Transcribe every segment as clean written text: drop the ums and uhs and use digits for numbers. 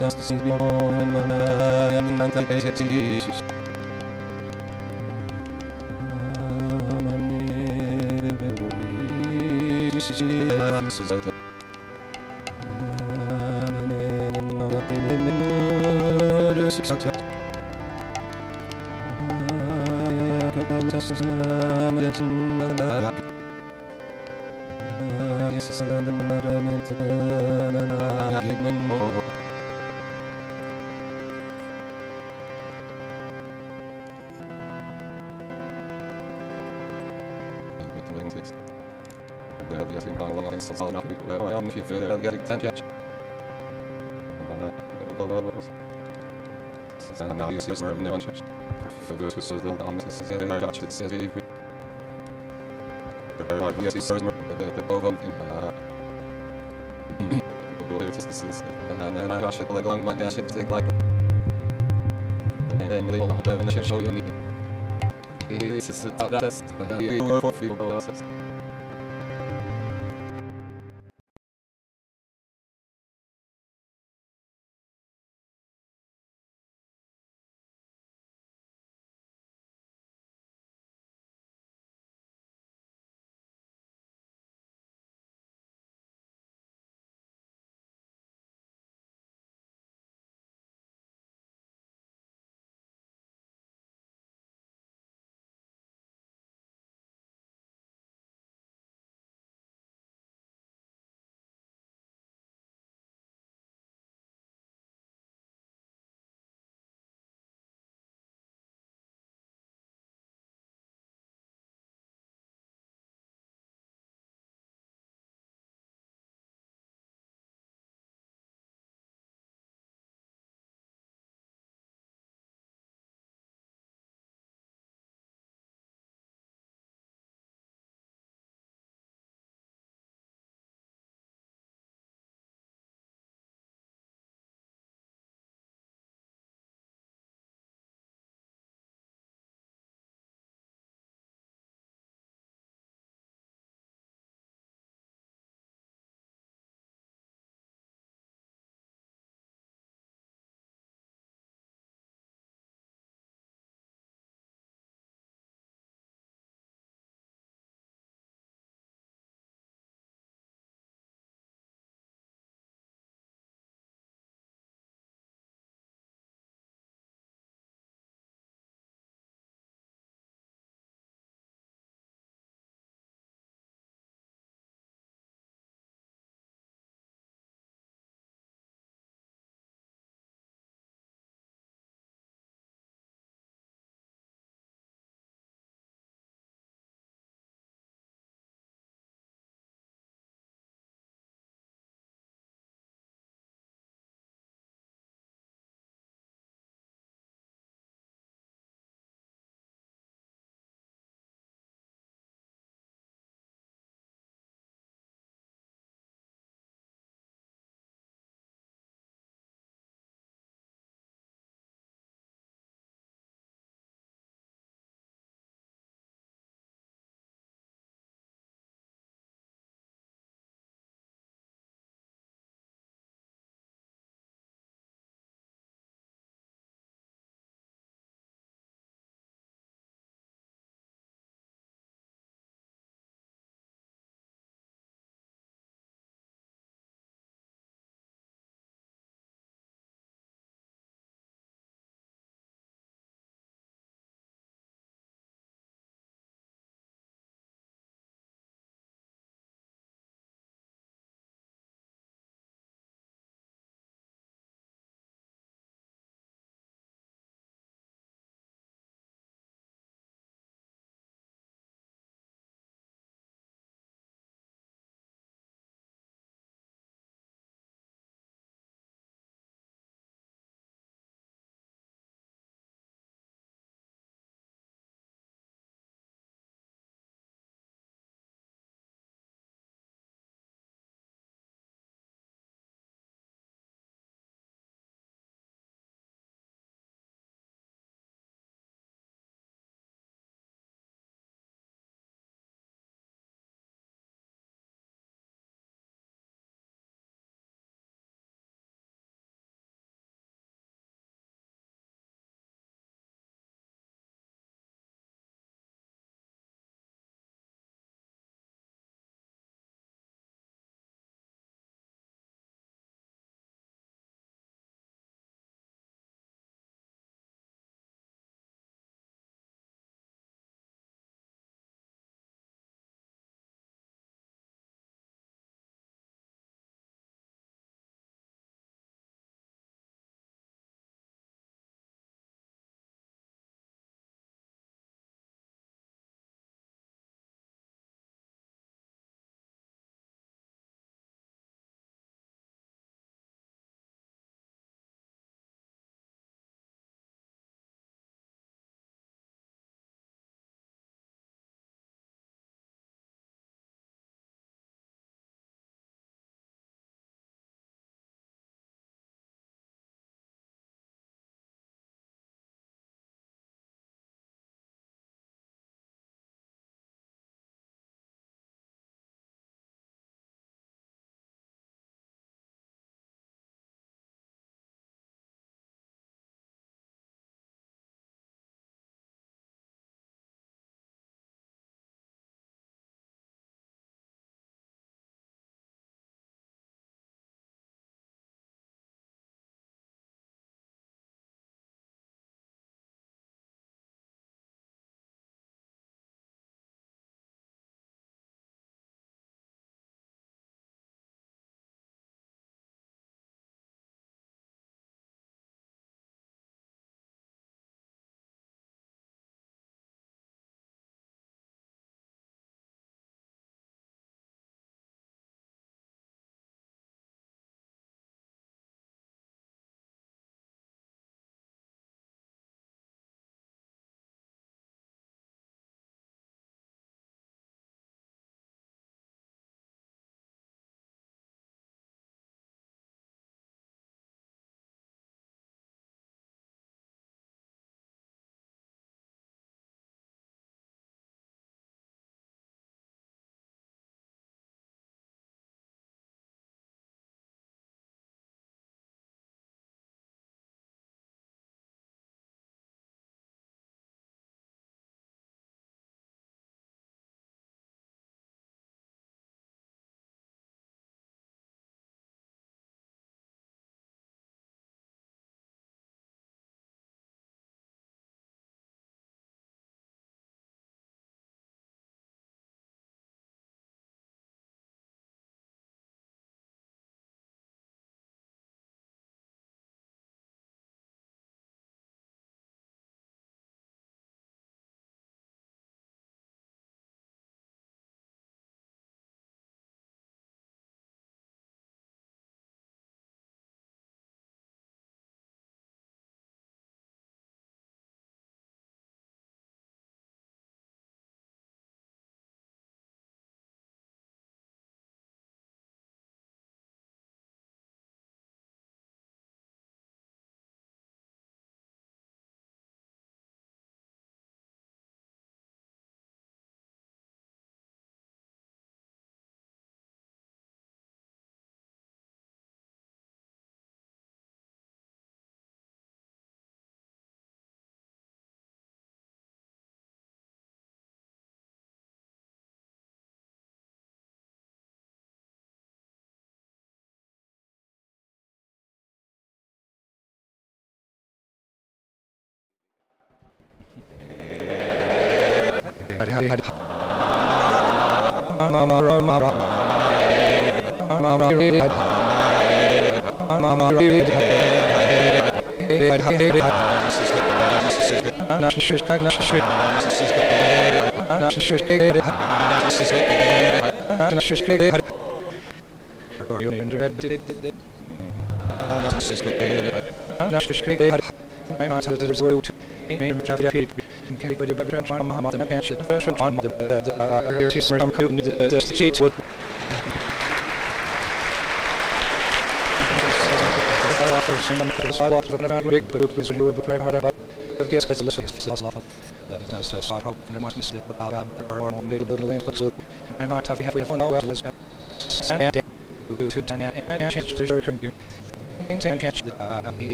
Like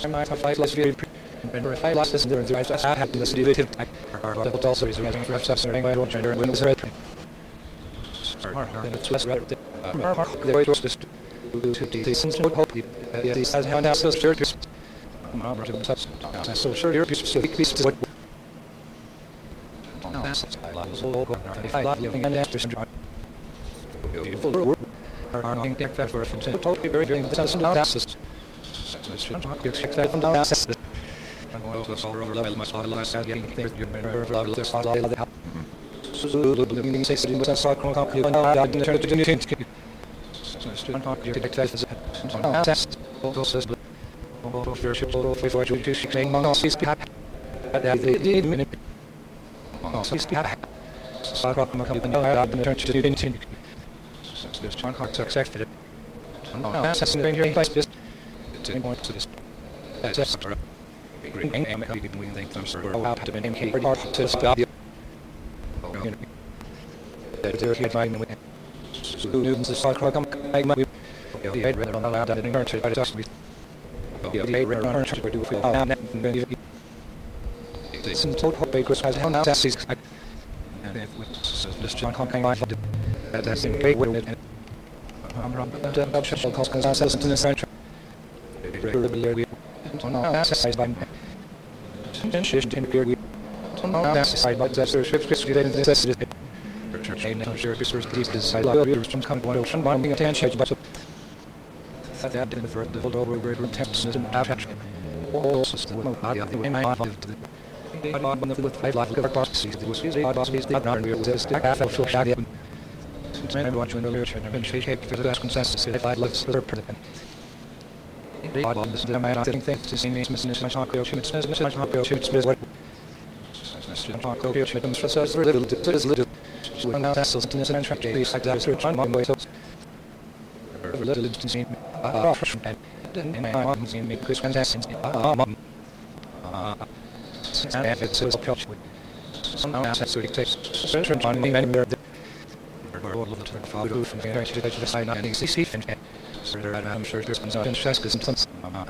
my fight less very remember if I lost this there I just had to listen to it but also is running for stuff starting by gender and when it was red it's less red there was just to decent hope these has how now so sure so sure you're so what if I love living and after some beautiful are not deck that for totally very very the sense of assist you expect that from down assist level much less getting things you love this all the help so looking say sitting with us on copy on I didn't turn to new things student talk you take that assist also for ship for you to saying on this that the minute so so I come I didn't turn to new things this one hard to accept it. That's the thing here. Just to point to this. That's green and we think them sort of out to be in hard to stop you. There he find with students the cycle come make my the head rather on allowed that in turn to just be the return to do feel now it's in total because has how now that's and if with this John Hong life that's in great with it I'm wrong the special cost because I said in the center exercise by shift in period exercise by the shift related to this church and sure resource please decide from come one one attention but that didn't for the full over greater temps and average all system body of the way my with five life cover costs the was the boss is the not real this half of full shot and watching the literature and shape for the consensus if I look for the predicament this is the man I think to see me missing my talk shoots my talk shoots what talk shoots so little when now that's in this and please like that search on my way so little to see and my mom seeing me Chris contestants and if it's a culture somehow that's what it takes search on me and all of the father from here to the side and see and I'm sure there's some interest because some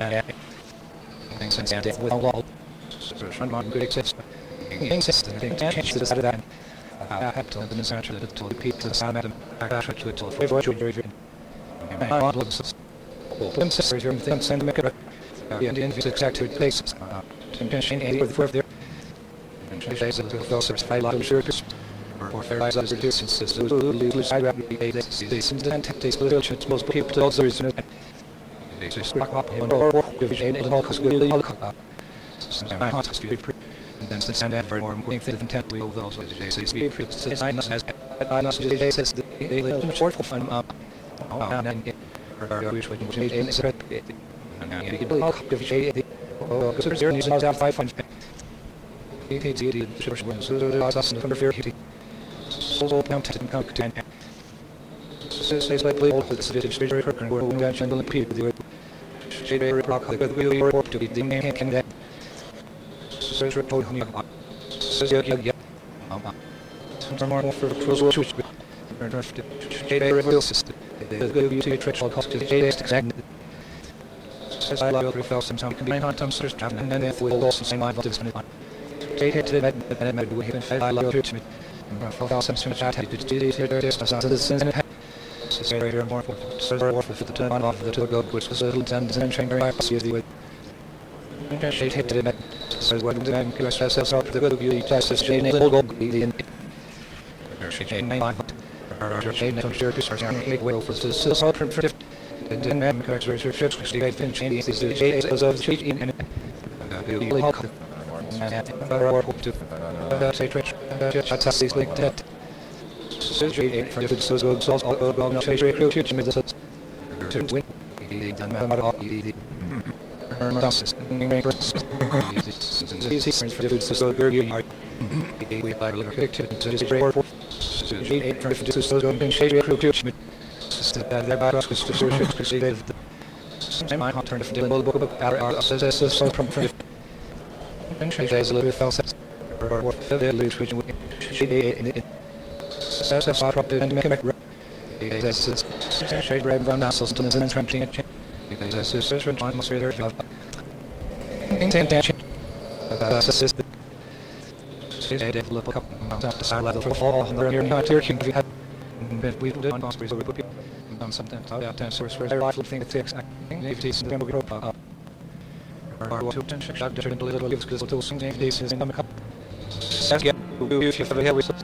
things and with all search on my good access things and change this out of that I have to the center to repeat the sound at them to it till very I want them sisters here and send them a Indian exact places tension with the there and she says that the also five lot of sure or fair eyes as reduces the side wrap these taste little most people also is just up or division in all cause really all I want to be and then the send for more intent we those as I know as the short fun up and then which would change in is and people all division because there is now 500 the short ones so that's under fear so counted and content says like all the city very quick and we're going to the people the shade very rock with we report to be the man can that says report me says yeah more for close switch shade very system the good you trick all cost to shade exact says I love to feel some can be on some search and then if we'll also say my this minute shade hit to the med we have I love to for some chat to do this is very more for the turn off the to go which was a little and train very see the way shade hit to the med says what then can I stress out the good you test this shade will go in shade 9 shade not sure to start make well for this so for and then man characters are ships the fin change is the shade of the sheet in and say twitch that's these like that shade for the so go so all go not shade crew to me this to win done matter all the easy for the so go you we like look at to this report shade for the so go shade crew to me that about us to search to see that same I turn to the book our says so from and she says a little fell says or the loose which she in it says I dropped it and make it shade red brown muscles to the tramping it because this is when atmosphere intention. Assist the look up the side level for fall and there not here can we have we did on so we put on something out and source for their life thing that takes if this then we go up or to tension shot different little gives because to sing this is in the cup says get if you have a